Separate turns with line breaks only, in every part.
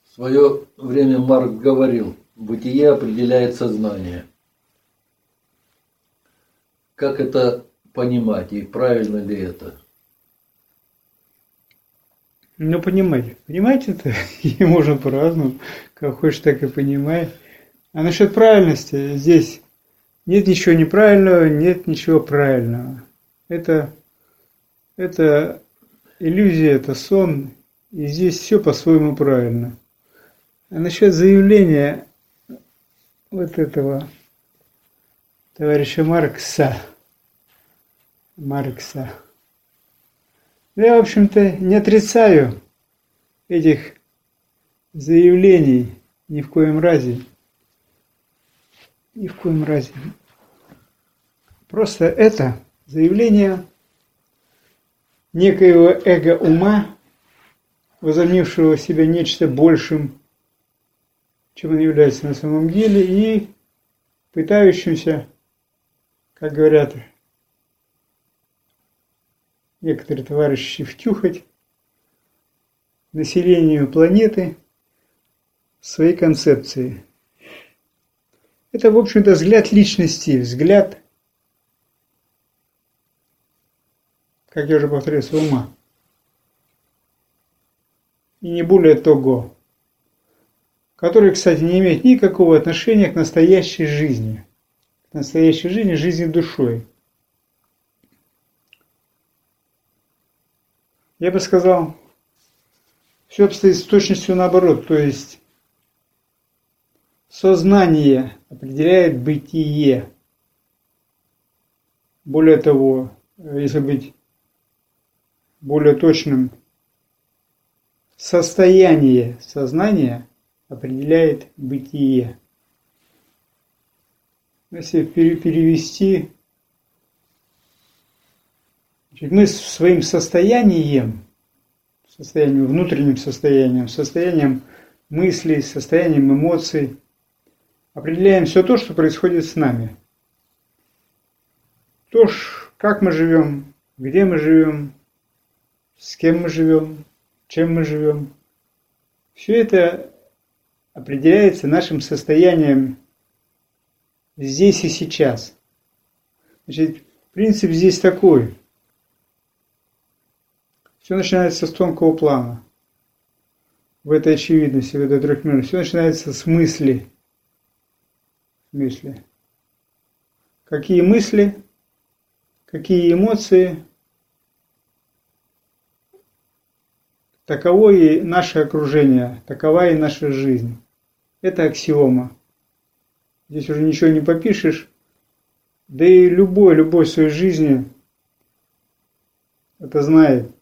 В свое время Марк говорил, бытие определяет сознание. Как это понимать и правильно ли это?
Ну, понимать это и можно по-разному, как хочешь, так и понимай. А насчет правильности, здесь нет ничего неправильного, нет ничего правильного. Это иллюзия, это сон, и здесь все по-своему правильно. А насчет заявления вот этого товарища Маркса, я, в общем-то, не отрицаю этих заявлений ни в коем разе. Ни в коем разе. Просто это заявление некоего эго-ума, возомнившего себя нечто большим, чем он является на самом деле, и пытающимся, как говорят некоторые товарищи, втюхать населению планеты свои концепции. Это, в общем-то, взгляд личности, взгляд, как я уже повторяю, ума. И не более того, который, кстати, не имеет никакого отношения к настоящей жизни. К настоящей жизни, жизни душой. Я бы сказал, все обстоит с точностью наоборот, то есть сознание определяет бытие. Более того, если быть более точным, состояние сознания определяет бытие. Если перевести, мы своим состоянием, внутренним состоянием мыслей, состоянием эмоций определяем все то, что происходит с нами. То, как мы живем, где мы живем, с кем мы живем, чем мы живем. Все это определяется нашим состоянием здесь и сейчас. Значит, принцип здесь такой. Все начинается с тонкого плана. В этой очевидности, в этой трехмерности. Все начинается с мысли. Какие мысли, какие эмоции, таково и наше окружение, такова и наша жизнь. Это аксиома. Здесь уже ничего не попишешь. Да и любой в своей жизни это знает,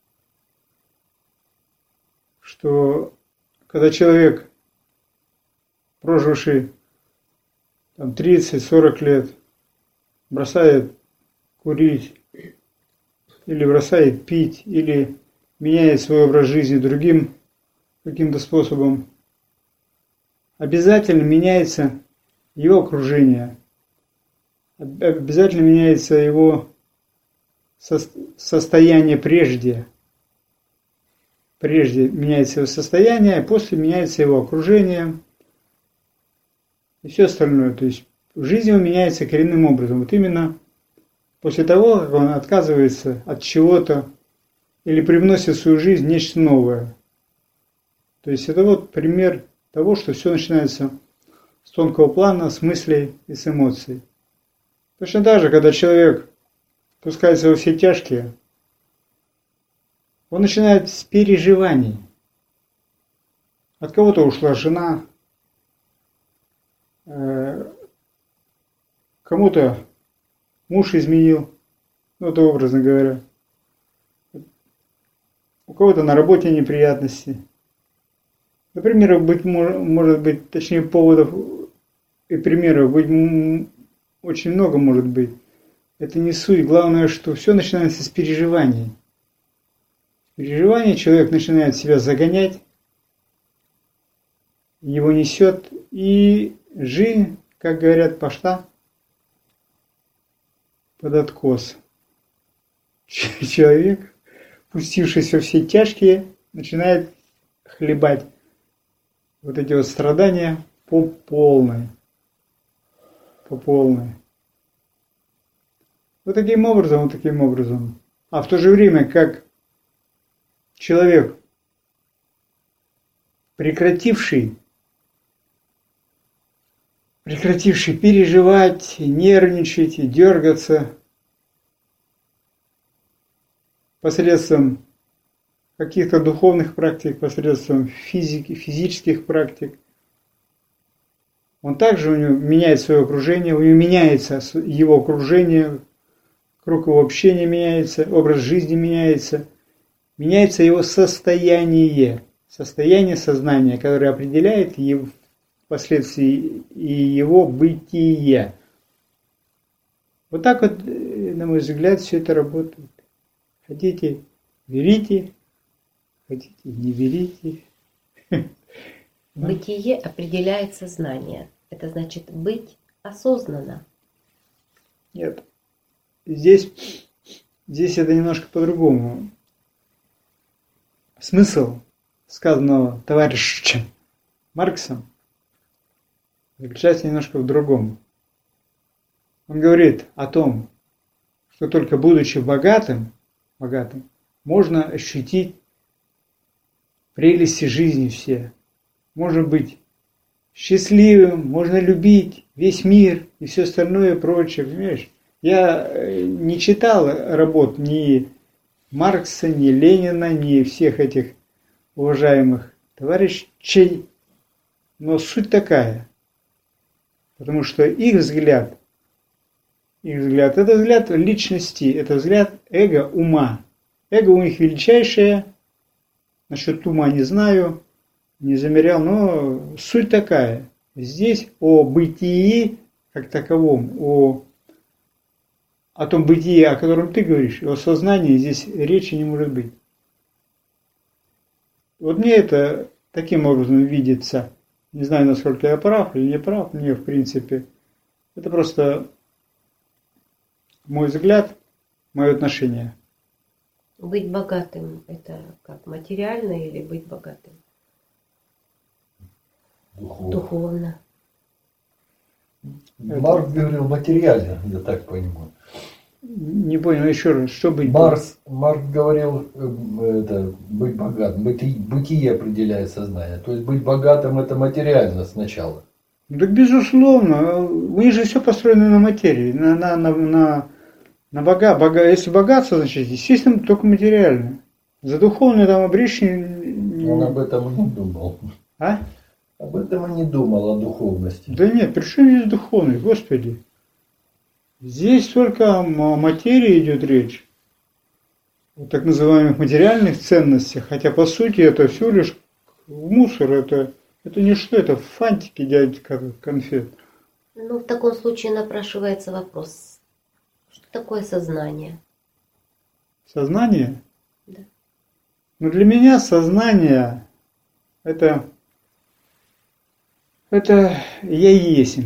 что когда человек, проживший 30-40 лет, бросает курить, или бросает пить, или меняет свой образ жизни другим каким-то способом, обязательно меняется его окружение, обязательно меняется его состояние прежде. Прежде меняется его состояние, а после меняется его окружение и все остальное. То есть жизнь его меняется коренным образом. Вот именно после того, как он отказывается от чего-то или привносит в свою жизнь нечто новое. То есть это вот пример того, что все начинается с тонкого плана, с мыслей и с эмоций. Точно так же, когда человек пускается во все тяжкие, он начинает с переживаний. От кого-то ушла жена, кому-то муж изменил, это образно говоря. У кого-то на работе неприятности. Например, может быть, точнее поводов и примеров быть очень много может быть. Это не суть. Главное, что все начинается с переживаний. Переживание человек начинает себя загонять, его несет, и жизнь, как говорят, пошла под откос. Человек, пустившись во все тяжкие, начинает хлебать вот эти вот страдания по полной. По полной. Вот таким образом, вот таким образом. А в то же время, как человек, прекративший переживать, нервничать и дергаться посредством каких-то духовных практик, посредством физических практик, он также у него меняет свое окружение, у него меняется его окружение, круг его общения меняется, образ жизни меняется его состояние сознания, которое определяет впоследствии и его бытие. Вот так вот, на мой взгляд, все это работает. Хотите – верите, хотите – не верите.
Бытие определяет сознание. Это значит быть осознанно.
Нет. Здесь это немножко по-другому. Смысл сказанного товарищем Марксом заключается немножко в другом. Он говорит о том, что только будучи богатым, можно ощутить прелести жизни все. Можно быть счастливым, можно любить весь мир и все остальное прочее. Понимаешь? Я не читал работ ни Маркса, ни Ленина, ни всех этих уважаемых товарищей, но суть такая. Потому что их взгляд это взгляд личности, это взгляд эго ума. Эго у них величайшее, насчет ума не знаю, не замерял, но суть такая. Здесь о бытии как таковом, о том бытии, о котором ты говоришь, о сознании здесь речи не может быть. Вот мне это таким образом видится. Не знаю, насколько я прав или не прав, мне в принципе. Это просто мой взгляд, мое отношение.
Быть богатым – это как, материально или быть богатым? Духовно.
Маркс говорил материально, я так понимаю.
Не понял, еще раз, что быть?
Маркс говорил, это, быть богатым, бытие определяет сознание. То есть быть богатым это материально сначала.
Да безусловно, у них же все построено на материи, Если богатство, значит, естественно, только материально. За духовное там обречение.
Он об этом и не думал.
А?
Об этом и не думал, о духовности.
Да нет, при чем здесь духовность, Господи? Здесь только о материи идет речь. О так называемых материальных ценностях. Хотя по сути это всего лишь мусор, это ничто, это фантики дядька конфет.
Ну, в таком случае напрашивается вопрос. Что такое сознание?
Сознание?
Да.
Ну для меня сознание это я есть.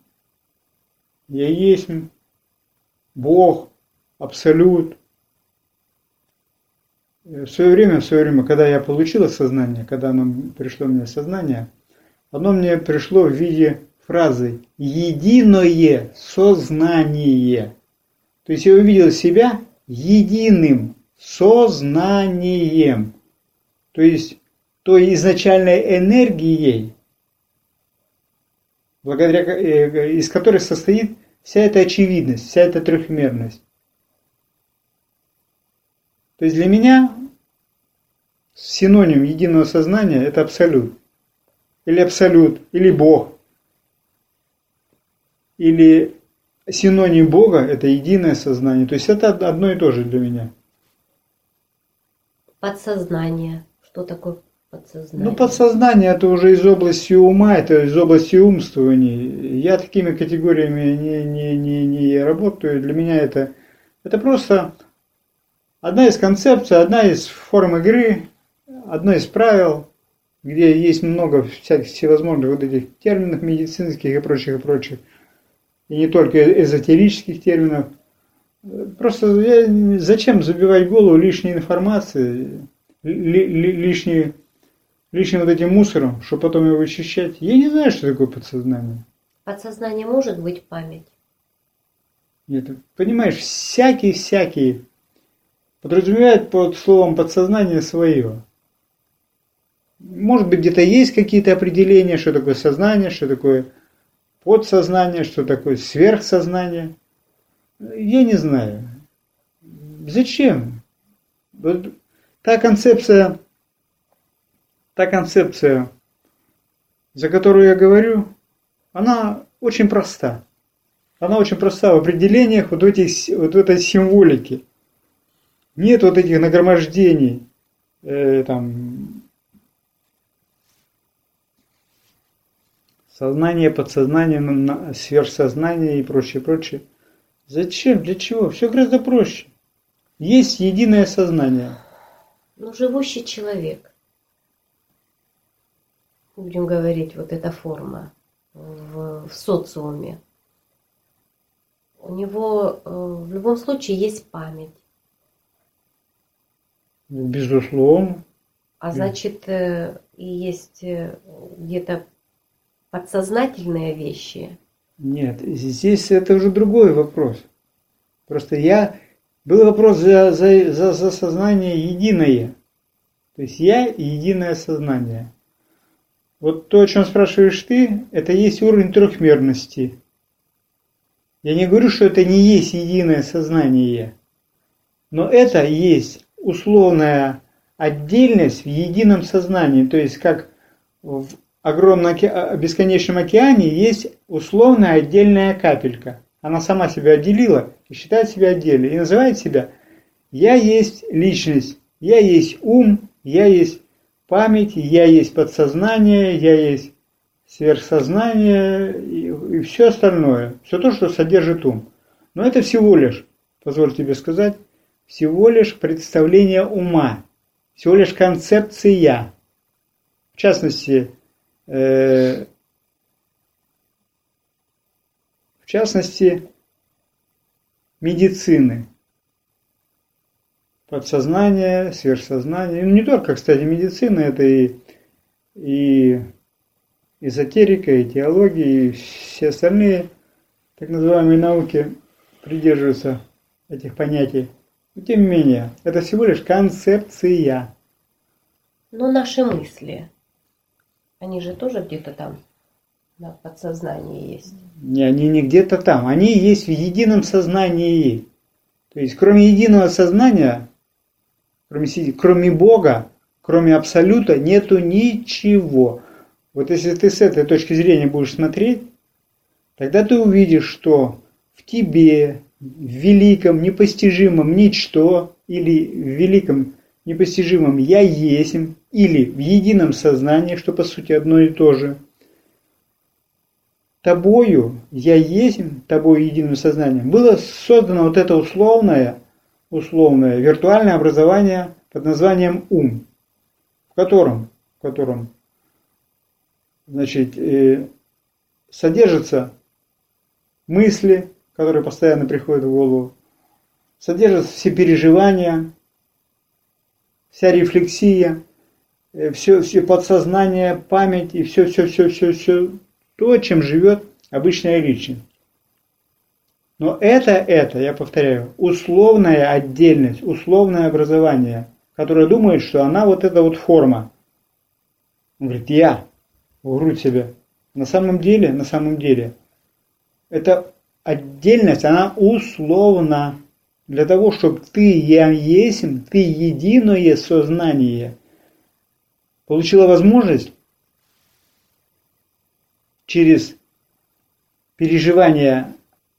Я есть Бог, Абсолют. В свое время, когда я получил сознание, когда пришло мне сознание, оно мне пришло в виде фразы «единое сознание». То есть я увидел себя единым сознанием. То есть той изначальной энергией, из которой состоит вся эта очевидность, вся эта трехмерность. То есть для меня синоним единого сознания – это абсолют, или Бог, или синоним Бога – это единое сознание. То есть это одно и то же для меня.
Подсознание. Что такое подсознание?
Ну, подсознание – это уже из области ума, это из области умствований. Я такими категориями не работаю. Для меня это просто одна из концепций, одна из форм игры, одно из правил, где есть много всевозможных вот этих терминов медицинских и прочих. И не только эзотерических терминов. Просто зачем забивать голову лишней информации, лишней лишним вот этим мусором, чтобы потом его вычищать. Я не знаю, что такое подсознание.
Подсознание может быть память?
Нет, понимаешь, всякий подразумевает под словом подсознание свое. Может быть, где-то есть какие-то определения, что такое сознание, что такое подсознание, что такое сверхсознание. Я не знаю. Зачем? Вот та концепция, за которую я говорю, она очень проста. Она очень проста в определениях вот в этой символике. Нет вот этих нагромождений, сознание, подсознание, сверхсознание и прочее. Зачем? Для чего? Все гораздо проще. Есть единое сознание.
Ну, живущий человек, будем говорить, вот эта форма в социуме, у него в любом случае есть память.
Безусловно.
А значит, и есть где-то подсознательные вещи.
Нет, здесь это уже другой вопрос. Просто был вопрос за сознание единое. То есть я и единое сознание. Вот то, о чем спрашиваешь ты, это есть уровень трехмерности. Я не говорю, что это не есть единое сознание. Но это есть условная отдельность в едином сознании. То есть как в огромном бесконечном океане есть условная отдельная капелька. Она сама себя отделила и считает себя отдельной. И называет себя «Я есть личность, я есть ум, я есть память, я есть подсознание, я есть сверхсознание и все остальное. Все то, что содержит ум». Но это всего лишь, позволь тебе сказать, всего лишь представление ума, всего лишь концепция. В частности, медицины. Подсознание, сверхсознание. Ну, не только, кстати, медицина, это и эзотерика, и теология, и все остальные так называемые науки придерживаются этих понятий. Но тем не менее, это всего лишь концепция.
Но наши мысли, они же тоже где-то там на подсознании есть.
Не, они не где-то там, они есть в едином сознании. То есть, кроме единого сознания, кроме Бога, кроме Абсолюта, нету ничего. Вот если ты с этой точки зрения будешь смотреть, тогда ты увидишь, что в тебе, в великом, непостижимом ничто, или в великом, непостижимом я есмь, или в едином сознании, что по сути одно и то же, тобою, я есмь, тобою единым сознанием, было создано вот это условное виртуальное образование под названием ум, в котором значит, содержатся мысли, которые постоянно приходят в голову, содержатся все переживания, вся рефлексия, все подсознание, память и все то, чем живет обычная личность. Но это, я повторяю, условная отдельность, условное образование, которое думает, что она вот эта вот форма. Он говорит, я, в грудь себя. На самом деле, эта отдельность, она условна. Для того, чтобы ты, я есмь, ты единое сознание, получила возможность через переживание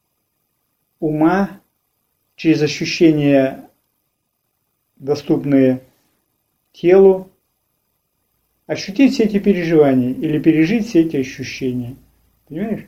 ума, через ощущения, доступные телу, ощутить все эти переживания или пережить все эти ощущения. Понимаешь?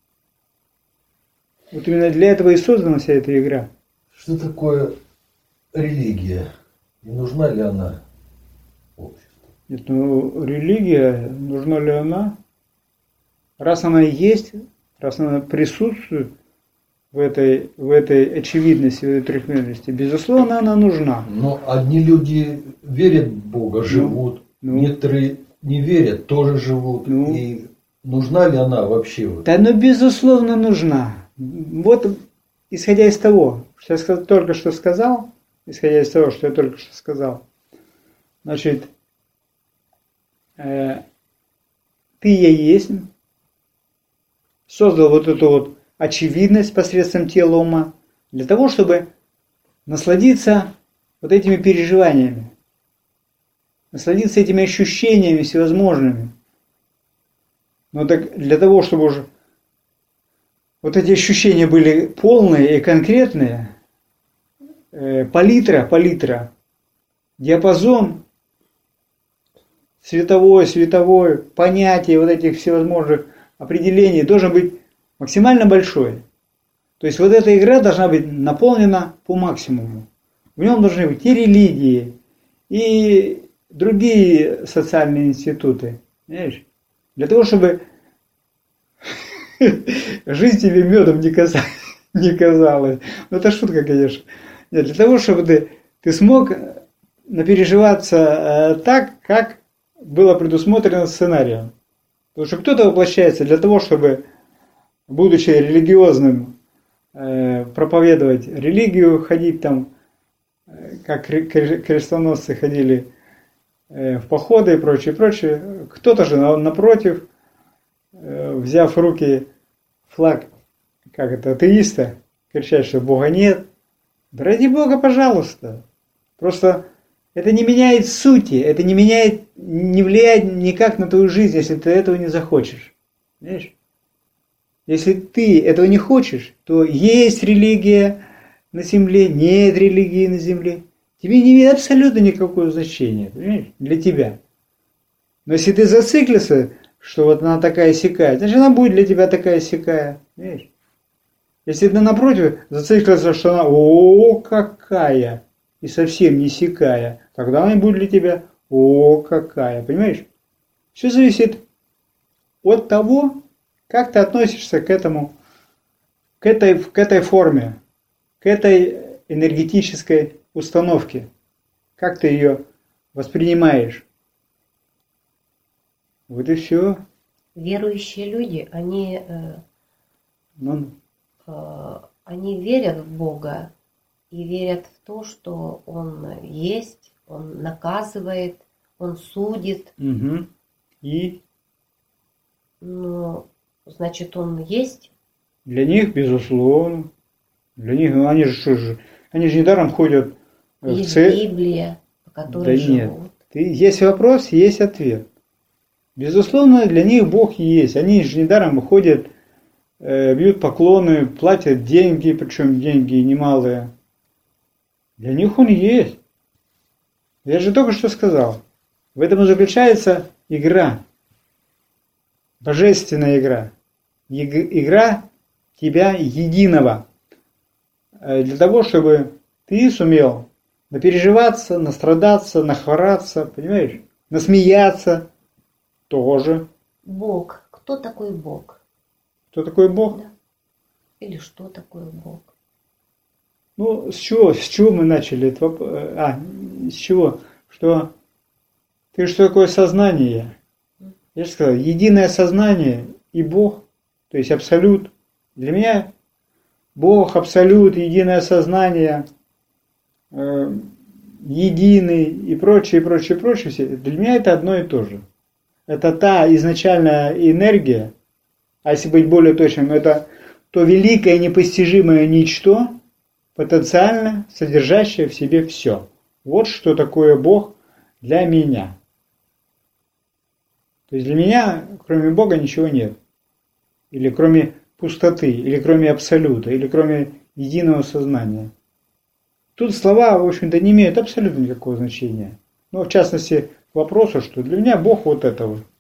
Вот именно для этого и создана вся эта игра.
Что такое религия? И нужна ли она обществу?
Нет, религия, нужна ли она? Раз она есть, раз она присутствует в этой очевидности, в этой трехмерности, безусловно, она нужна.
Но одни люди верят в Бога, живут. Некоторые не верят, тоже живут.
Ну.
И нужна ли она вообще? Вот?
Да, безусловно, нужна. Вот, исходя из того, что я только что сказал, значит, ты я есть, создал вот эту вот очевидность посредством тела ума, для того, чтобы насладиться вот этими переживаниями, насладиться этими ощущениями всевозможными. Но так для того, чтобы уже вот эти ощущения были полные и конкретные, палитра, диапазон световой, понятие вот этих всевозможных определений должен быть максимально большой. То есть вот эта игра должна быть наполнена по максимуму. В нем должны быть и религии, и другие социальные институты. Понимаешь? Для того, чтобы жизнь тебе медом не казалась. Ну, это шутка, конечно. Нет, для того, чтобы ты смог напереживаться так, как было предусмотрено сценарием. Потому что кто-то воплощается для того, чтобы, будучи религиозным, проповедовать религию, ходить там, как крестоносцы ходили в походы и прочее. Кто-то же напротив, взяв в руки флаг, атеиста, кричать, что Бога нет. Да ради Бога, пожалуйста. Просто это не меняет сути, это не влияет никак на твою жизнь, если ты этого не захочешь. Понимаешь? Если ты этого не хочешь, то есть религия на земле, нет религии на земле. Тебе не имеет абсолютно никакого значения, понимаешь, для тебя. Но если ты зациклился, что вот она такая-сякая, значит она будет для тебя такая-сякая, понимаешь? Если ты напротив зациклился, что она какая, и совсем не сякая, тогда она будет для тебя какая, понимаешь? Все зависит от того, как ты относишься к этому, к этой форме, к этой энергетической установке, как ты ее воспринимаешь. Вот и все.
Верующие люди, они верят в Бога и верят в то, что Он есть, Он наказывает, Он судит.
Угу. И?
Ну, значит, Он есть?
Для них, безусловно. Для них, они же недаром ходят в церковь.
Есть Библия, по которой живут.
Нет. Есть вопрос, есть ответ. Безусловно, для них Бог есть. Они же недаром ходят, бьют поклоны, платят деньги, причем деньги немалые. Для них Он есть. Я же только что сказал. В этом и заключается игра. Божественная игра. Игра тебя единого. Для того, чтобы ты сумел напереживаться, настрадаться, нахвораться, понимаешь? Насмеяться тоже.
Бог. Кто такой Бог?
Кто такой Бог?
Да. Или что такое Бог?
Ну, с чего мы начали этот вопрос? С чего? Что такое сознание? Я же сказал, единое сознание и Бог, то есть абсолют. Для меня Бог, абсолют, единое сознание, единый и прочее. Для меня это одно и то же. Это та изначальная энергия, а если быть более точным, это то великое непостижимое ничто, потенциально содержащее в себе все. Вот что такое Бог для меня. То есть для меня, кроме Бога, ничего нет. Или кроме пустоты, или кроме абсолюта, или кроме единого сознания. Тут слова, в общем-то, не имеют абсолютно никакого значения. Но в частности, к вопросу, что для меня Бог вот это вот.